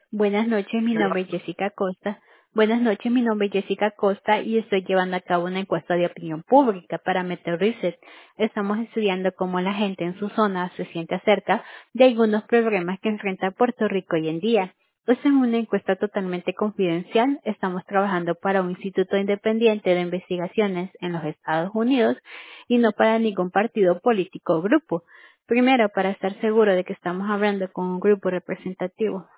Buenas noches, mi Hello. nombre es Jessica Costa. Buenas noches, mi nombre es Jessica Costa y estoy llevando a cabo una encuesta de opinión pública para Metro Reset. Estamos estudiando cómo la gente en su zona se siente acerca de algunos problemas que enfrenta Puerto Rico hoy en día. Esta es una encuesta totalmente confidencial. Estamos trabajando para un instituto independiente de investigaciones en los Estados Unidos y no para ningún partido político o grupo. Primero, para estar seguro de que estamos hablando con un grupo representativo